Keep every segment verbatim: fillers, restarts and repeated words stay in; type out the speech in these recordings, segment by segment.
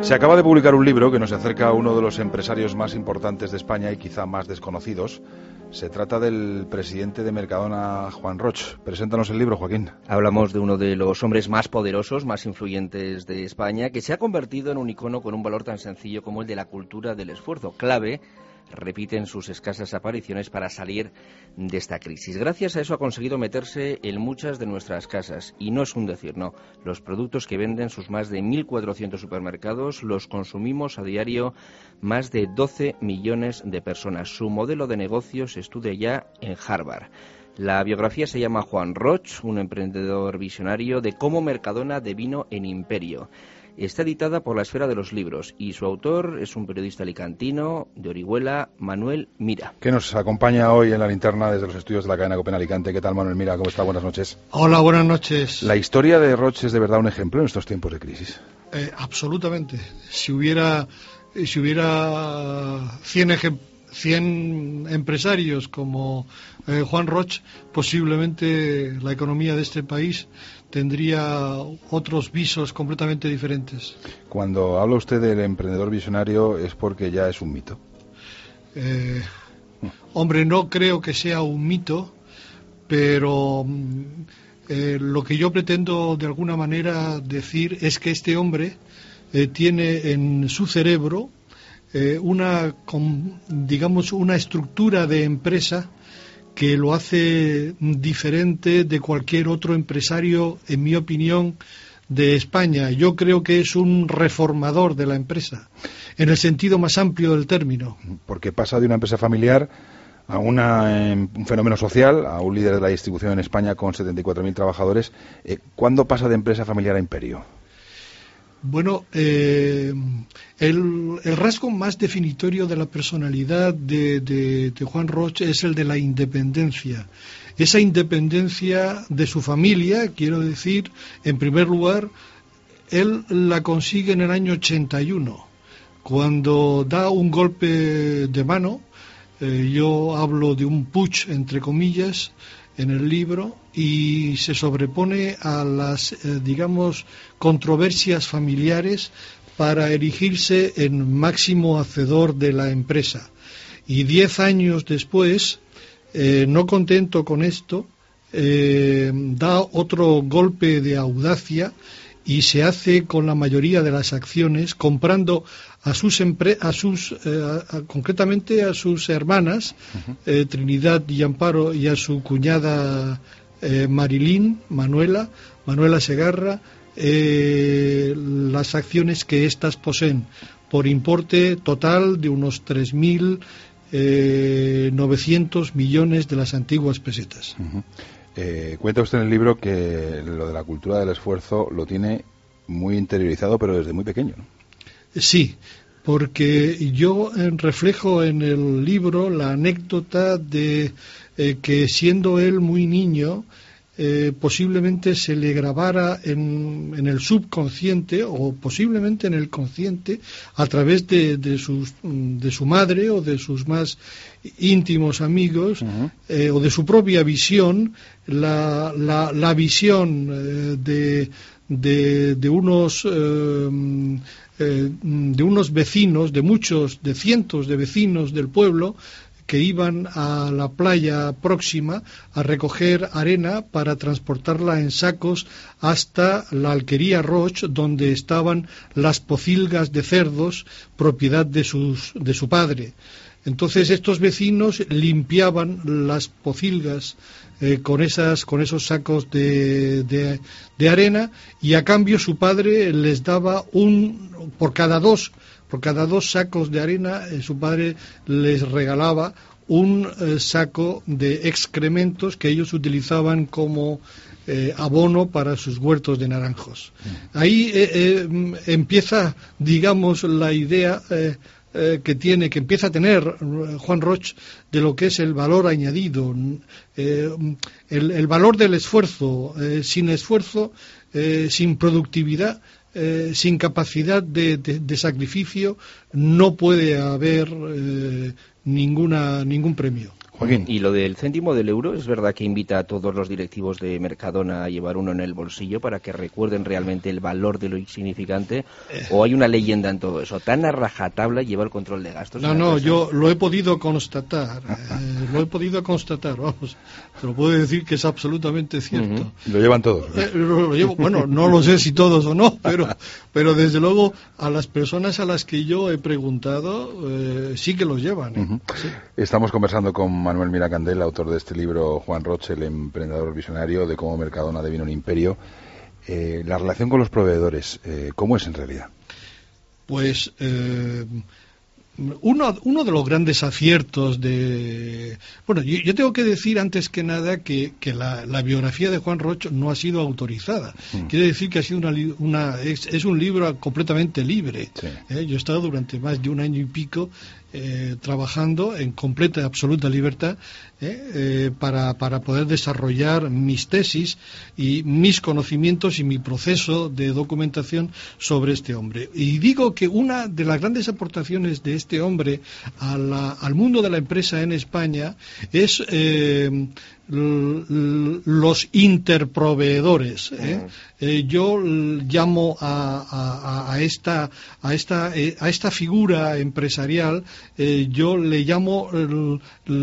Se acaba de publicar un libro que nos acerca a uno de los empresarios más importantes de España y quizá más desconocidos. Se trata del presidente de Mercadona, Juan Roch. Preséntanos el libro, Joaquín. Hablamos de uno de los hombres más poderosos, más influyentes de España, que se ha convertido en un icono con un valor tan sencillo como el de la cultura del esfuerzo, clave, repiten sus escasas apariciones para salir de esta crisis. Gracias a eso ha conseguido meterse en muchas de nuestras casas. Y no es un decir, no. Los productos que venden sus más de mil cuatrocientos supermercados los consumimos a diario más de doce millones de personas. Su modelo de negocio se estudia ya en Harvard. La biografía se llama Juan Roch, un emprendedor visionario de cómo Mercadona devino en imperio. Está editada por la Esfera de los Libros y su autor es un periodista alicantino de Orihuela, Manuel Mira. Que nos acompaña hoy en la linterna desde los estudios de la cadena COPE en Alicante. ¿Qué tal, Manuel Mira? ¿Cómo está? Buenas noches. Hola, buenas noches. ¿La historia de Roch es de verdad un ejemplo en estos tiempos de crisis? Eh, absolutamente. Si hubiera, si hubiera cien ejemplos, cien empresarios como eh, Juan Roch, posiblemente la economía de este país tendría otros visos completamente diferentes. Cuando habla usted del emprendedor visionario, ¿es porque ya es un mito? Eh, hombre, no creo que sea un mito, pero eh, lo que yo pretendo de alguna manera decir es que este hombre eh, tiene en su cerebro Eh, una, con, digamos, una estructura de empresa que lo hace diferente de cualquier otro empresario, en mi opinión, de España. Yo creo que es un reformador de la empresa, en el sentido más amplio del término. Porque pasa de una empresa familiar a una, eh, un fenómeno social, a un líder de la distribución en España con setenta y cuatro mil trabajadores. Eh, ¿Cuándo pasa de empresa familiar a imperio? Bueno, eh, el, el rasgo más definitorio de la personalidad de, de, de Juan Roch es el de la independencia. Esa independencia de su familia, quiero decir, en primer lugar, él la consigue en el año ochenta y uno, cuando da un golpe de mano. Eh, yo hablo de un putsch, entre comillas, en el libro, y se sobrepone a las, eh, digamos, controversias familiares para erigirse en máximo hacedor de la empresa. Y diez años después, eh, no contento con esto, eh, da otro golpe de audacia y se hace con la mayoría de las acciones, comprando a sus, empre a sus eh, a, concretamente a sus hermanas, uh-huh. eh, Trinidad y Amparo, y a su cuñada eh, Marilín, Manuela, Manuela Segarra, eh, las acciones que éstas poseen, por importe total de unos tres mil novecientos millones de las antiguas pesetas. Uh-huh. Eh, cuenta usted en el libro que lo de la cultura del esfuerzo lo tiene muy interiorizado, pero desde muy pequeño, ¿no? Sí, porque yo reflejo en el libro la anécdota de eh, que siendo él muy niño, eh, posiblemente se le grabara en, en el subconsciente o posiblemente en el consciente a través de, de, sus, de su madre o de sus más íntimos amigos, uh-huh. eh, o de su propia visión, la, la, la visión eh, de, de, de unos eh, eh, de unos vecinos, de muchos, de cientos de vecinos del pueblo que iban a la playa próxima a recoger arena para transportarla en sacos hasta la alquería Roch, donde estaban las pocilgas de cerdos, propiedad de, sus, de su padre. Entonces estos vecinos limpiaban las pocilgas eh, con esas con esos sacos de, de, de arena, y a cambio su padre les daba un por cada dos por cada dos sacos de arena eh, su padre les regalaba un eh, saco de excrementos que ellos utilizaban como eh, abono para sus huertos de naranjos. Ahí eh, eh, empieza, digamos, la idea eh, Eh, que tiene, que empieza a tener Juan Roch de lo que es el valor añadido, eh, el, el valor del esfuerzo. Eh, sin esfuerzo, eh, sin productividad, eh, sin capacidad de, de, de sacrificio, no puede haber eh, ninguna ningún premio. Joaquín. Y lo del céntimo del euro, ¿es verdad que invita a todos los directivos de Mercadona a llevar uno en el bolsillo para que recuerden realmente el valor de lo insignificante? ¿O hay una leyenda en todo eso? ¿Tan a rajatabla lleva el control de gastos? No, no, yo lo he podido constatar. Eh, lo he podido constatar, vamos. Te lo puedo decir que es absolutamente cierto. Uh-huh. Lo llevan todos. Eh, lo, lo llevo, bueno, no lo sé si todos o no, pero, pero desde luego a las personas a las que yo he preguntado eh, sí que los llevan. ¿eh? Uh-huh. Sí. Estamos conversando con Manuel Miracandel, autor de este libro, Juan Roch, el emprendedor visionario, de cómo Mercadona devino un imperio. Eh, la relación con los proveedores, eh, ¿cómo es en realidad? Pues eh, uno, uno de los grandes aciertos de... Bueno, yo, yo tengo que decir antes que nada que, que la, la biografía de Juan Roch no ha sido autorizada. Mm. Quiere decir que ha sido una, una es, es un libro completamente libre. Sí. ¿eh? Yo he estado durante más de un año y pico Eh, trabajando en completa y absoluta libertad eh, eh, para, para poder desarrollar mis tesis y mis conocimientos y mi proceso de documentación sobre este hombre. Y digo que una de las grandes aportaciones de este hombre a la, al mundo de la empresa en España es eh, los interproveedores. ¿eh? Eh, yo llamo a, a, a, esta, a, esta, a esta figura empresarial, eh, yo le llamo el,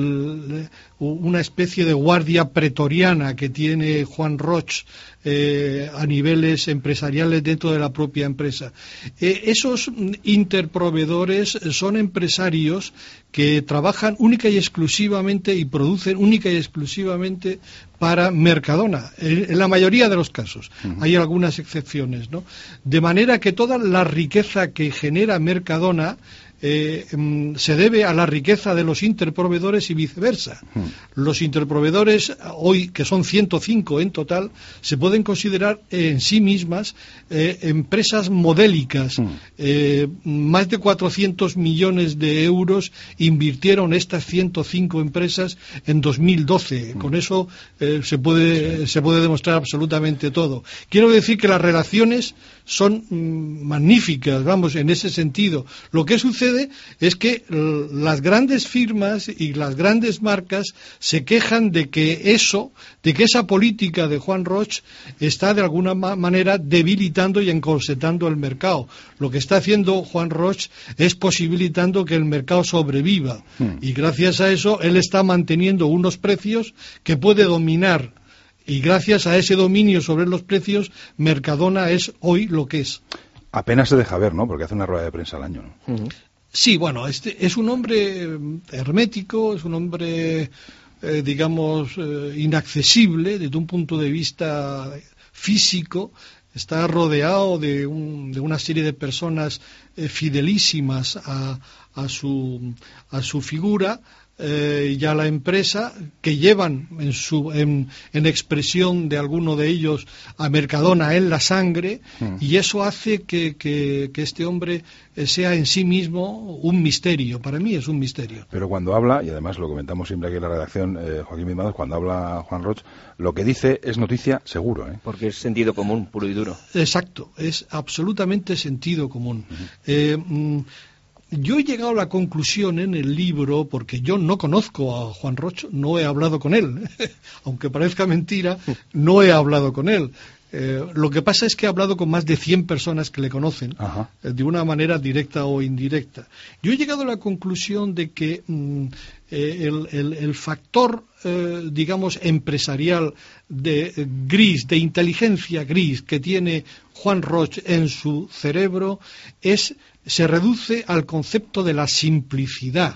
el, una especie de guardia pretoriana que tiene Juan Roch eh, a niveles empresariales dentro de la propia empresa. Eh, esos interproveedores son empresarios que trabajan única y exclusivamente y producen única y exclusivamente para Mercadona, en la mayoría de los casos. Uh-huh. Hay algunas excepciones, ¿no? De manera que toda la riqueza que genera Mercadona Eh, se debe a la riqueza de los interproveedores y viceversa. Hmm. Los interproveedores, hoy que son ciento cinco en total, se pueden considerar en sí mismas eh, empresas modélicas. Hmm. Eh, más de cuatrocientos millones de euros invirtieron estas ciento cinco empresas en dos mil doce. Hmm. Con eso eh, se puede, se puede demostrar absolutamente todo. Quiero decir que las relaciones son mm, magníficas, vamos, en ese sentido. Lo que sucede es que l- las grandes firmas y las grandes marcas se quejan de que eso, de que esa política de Juan Roch está de alguna ma- manera debilitando y encorsetando el mercado. Lo que está haciendo Juan Roch es posibilitando que el mercado sobreviva. Hmm. Y gracias a eso él está manteniendo unos precios que puede dominar. Y gracias a ese dominio sobre los precios, Mercadona es hoy lo que es. Apenas se deja ver, ¿no? Porque hace una rueda de prensa al año, ¿no? Uh-huh. Sí, bueno, este es un hombre hermético, es un hombre, eh, digamos, eh, inaccesible desde un punto de vista físico. Está rodeado de, un, de una serie de personas eh, fidelísimas a, a, su, a su figura. Eh, y a la empresa, que llevan en, su, en, en expresión de alguno de ellos a Mercadona en la sangre, mm. y eso hace que, que, que este hombre sea en sí mismo un misterio. Para mí es un misterio. Pero cuando habla, y además lo comentamos siempre aquí en la redacción, eh, Joaquín Bismados, cuando habla Juan Roch, lo que dice es noticia seguro, ¿eh? Porque es sentido común, puro y duro. Exacto, es absolutamente sentido común. Uh-huh. eh, mm, Yo he llegado a la conclusión en el libro, porque yo no conozco a Juan Roch, no he hablado con él, aunque parezca mentira, no he hablado con él. Eh, lo que pasa es que he hablado con más de cien personas que le conocen, eh, de una manera directa o indirecta. Yo he llegado a la conclusión de que mm, eh, el, el, el factor, eh, digamos, empresarial de eh, gris, de inteligencia gris que tiene Juan Roch en su cerebro es... se reduce al concepto de la simplicidad.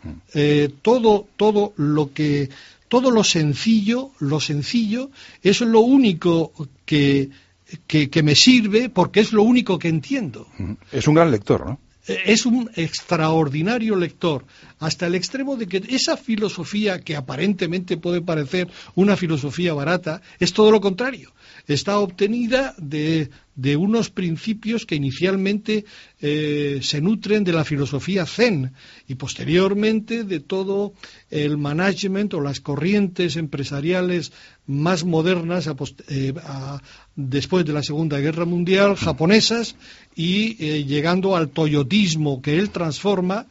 Eh, todo, todo lo que, todo lo sencillo, lo sencillo es lo único que, que, que me sirve porque es lo único que entiendo. Es un gran lector, ¿no? Es un extraordinario lector, hasta el extremo de que esa filosofía que aparentemente puede parecer una filosofía barata es todo lo contrario. Está obtenida de, de unos principios que inicialmente eh, se nutren de la filosofía Zen y posteriormente de todo el management o las corrientes empresariales más modernas a post, eh, a, después de la Segunda Guerra Mundial, japonesas, y eh, llegando al toyotismo que él transforma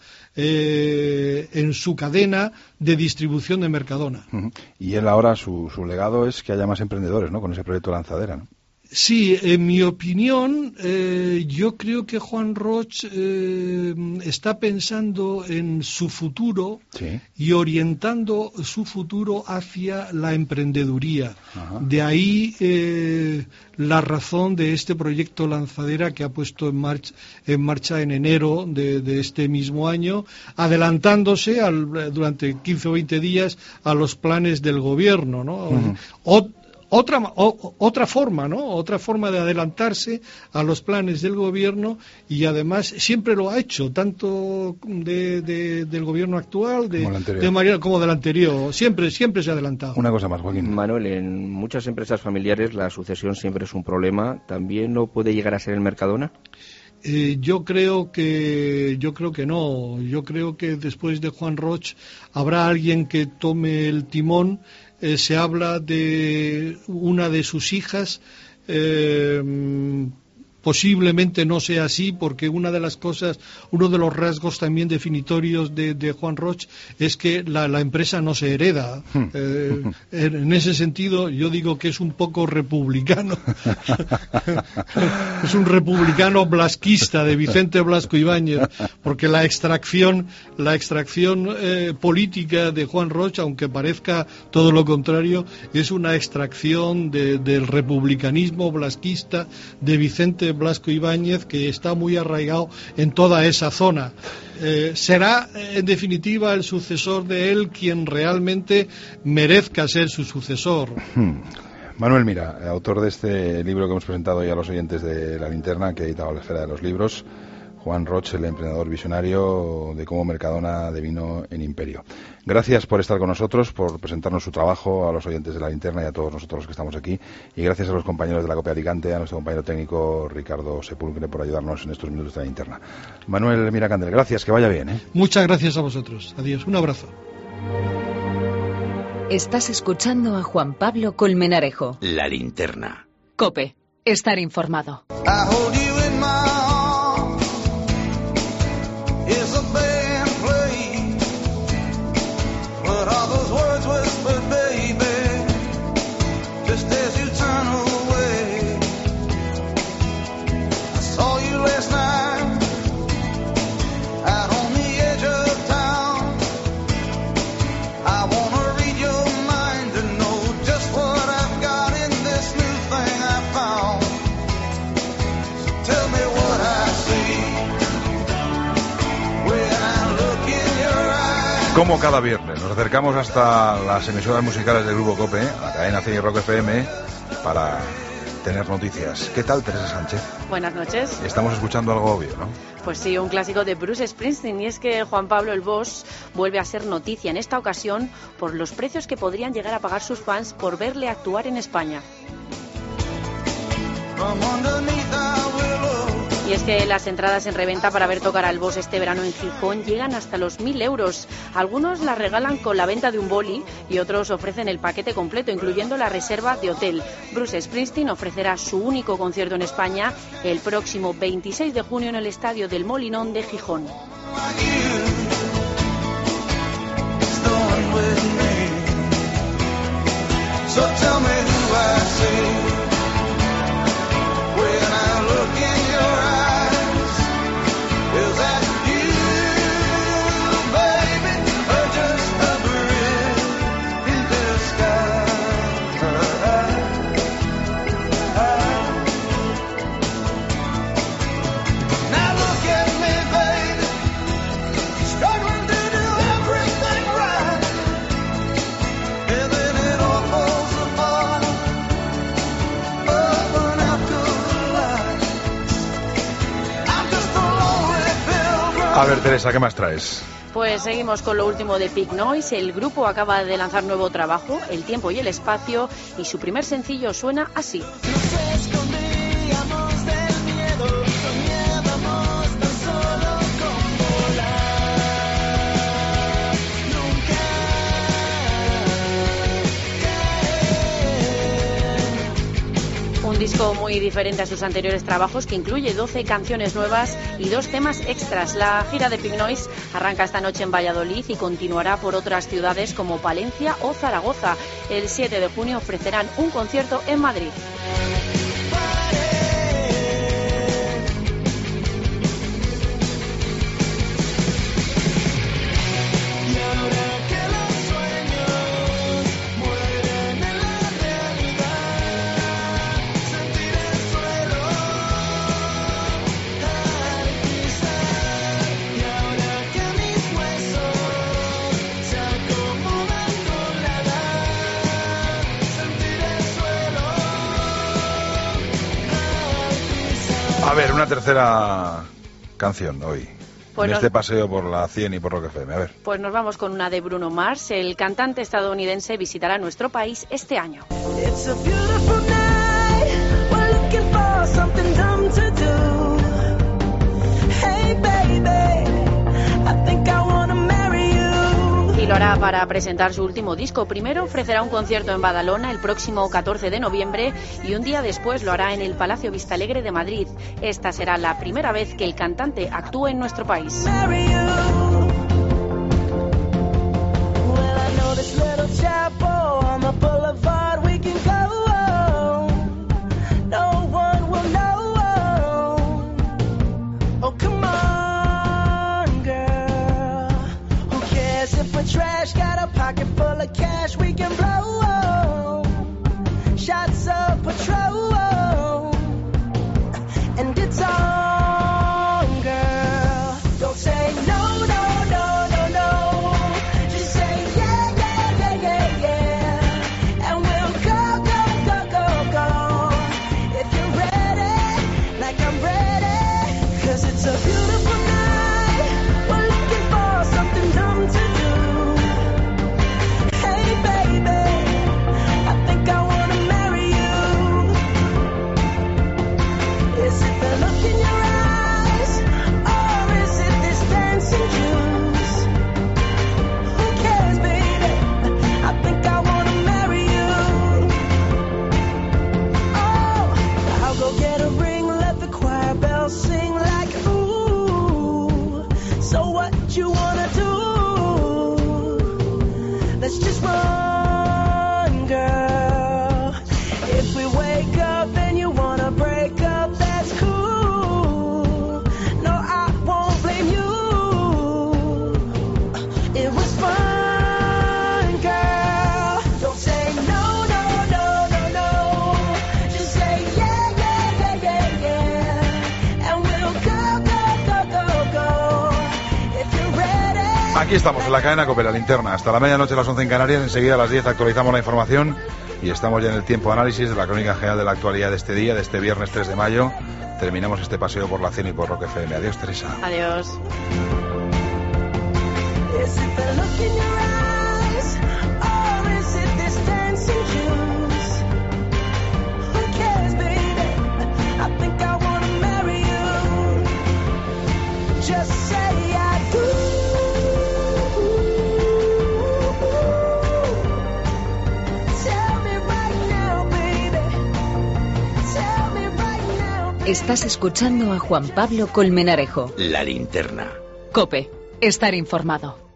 eh, en su cadena de distribución de Mercadona. Uh-huh. Y él ahora, su, su legado es que haya más emprendedores, ¿no?, con ese proyecto Lanzadera, ¿no? Sí, en mi opinión, eh, yo creo que Juan Roch eh, está pensando en su futuro, sí, y orientando su futuro hacia la emprendeduría. Ajá. De ahí eh, la razón de este proyecto Lanzadera que ha puesto en marcha en, marcha en enero de, de este mismo año, adelantándose al, durante quince o veinte días a los planes del gobierno, ¿no? Uh-huh. O, Otra, o, otra forma, ¿no? Otra forma de adelantarse a los planes del gobierno, y además siempre lo ha hecho, tanto de, de, del gobierno actual de, como, de María, como del anterior. Siempre, siempre se ha adelantado. Una cosa más, Joaquín. Manuel, en muchas empresas familiares la sucesión siempre es un problema. ¿También no puede llegar a ser el Mercadona? Eh, yo creo que yo creo que no. Yo creo que después de Juan Roch habrá alguien que tome el timón. Eh, se habla de una de sus hijas, eh, posiblemente no sea así, porque una de las cosas, uno de los rasgos también definitorios de, de Juan Roch es que la, la empresa no se hereda. Eh, en, en ese sentido, yo digo que es un poco republicano. Es un republicano blasquista de Vicente Blasco Ibáñez, porque la extracción, la extracción eh, política de Juan Roch, aunque parezca todo lo contrario, es una extracción de, del republicanismo blasquista de Vicente Blasco Ibáñez, que está muy arraigado en toda esa zona. Eh, será, en definitiva, el sucesor de él quien realmente merezca ser su sucesor. Hmm. Manuel Mira, autor de este libro que hemos presentado hoy a los oyentes de La Linterna, que ha editado La Esfera de los Libros, Juan Roch, el emprendedor visionario de cómo Mercadona devino en imperio. Gracias por estar con nosotros, por presentarnos su trabajo a los oyentes de La Linterna y a todos nosotros los que estamos aquí. Y gracias a los compañeros de la Copia Alicante, a nuestro compañero técnico Ricardo Sepúlcre por ayudarnos en estos minutos de La Linterna. Manuel Mira Candel, gracias, que vaya bien, ¿eh? Muchas gracias a vosotros. Adiós, un abrazo. Estás escuchando a Juan Pablo Colmenarejo. La Linterna. COPE. Estar informado. Como cada viernes, nos acercamos hasta las emisoras musicales del Grupo COPE, la cadena C I Rock F M, para tener noticias. ¿Qué tal, Teresa Sánchez? Buenas noches. Estamos escuchando algo obvio, ¿no? Pues sí, un clásico de Bruce Springsteen, y es que Juan Pablo el Boss vuelve a ser noticia, en esta ocasión por los precios que podrían llegar a pagar sus fans por verle actuar en España. Y es que las entradas en reventa para ver tocar al Boss este verano en Gijón llegan hasta los mil euros. Algunos las regalan con la venta de un boli y otros ofrecen el paquete completo, incluyendo la reserva de hotel. Bruce Springsteen ofrecerá su único concierto en España el próximo veintiséis de junio en el Estadio del Molinón de Gijón. A ver, Teresa, ¿qué más traes? Pues seguimos con lo último de Pink Noise. El grupo acaba de lanzar nuevo trabajo, El tiempo y el espacio, y su primer sencillo suena así. Un disco muy diferente a sus anteriores trabajos, que incluye doce canciones nuevas y dos temas extras. La gira de Pink Noise arranca esta noche en Valladolid y continuará por otras ciudades como Palencia o Zaragoza. El siete de junio ofrecerán un concierto en Madrid. A ver, una tercera canción hoy, pues en nos... este paseo por la cien y por Rock F M. A ver. Pues nos vamos con una de Bruno Mars. El cantante estadounidense visitará nuestro país este año. It's a beautiful night. We're looking for something dumb to do. Hey baby, I think I wanna marry you. Y lo hará para presentar su último disco. Primero ofrecerá un concierto en Badalona el próximo catorce de noviembre y un día después lo hará en el Palacio Vistalegre de Madrid. Esta será la primera vez que el cantante actúe en nuestro país. Trash, got a pocket full of cash we can blow. Shots of patrol, and it's on, girl. Don't say no, no, no, no, no. Just say yeah, yeah, yeah, yeah, yeah. And we'll go, go, go, go, go. If you're ready, like I'm ready, 'cause it's a beautiful night. We're looking for something dumb to do. Aquí estamos en la cadena COPE, la linterna. Hasta la medianoche, a las once en Canarias. Enseguida a las diez actualizamos la información y estamos ya en el tiempo de análisis de la crónica general de la actualidad de este día, de este viernes tres de mayo. Terminamos este paseo por la cien y por Rock F M. Adiós, Teresa. Adiós. Estás escuchando a Juan Pablo Colmenarejo. La linterna. COPE. Estar informado.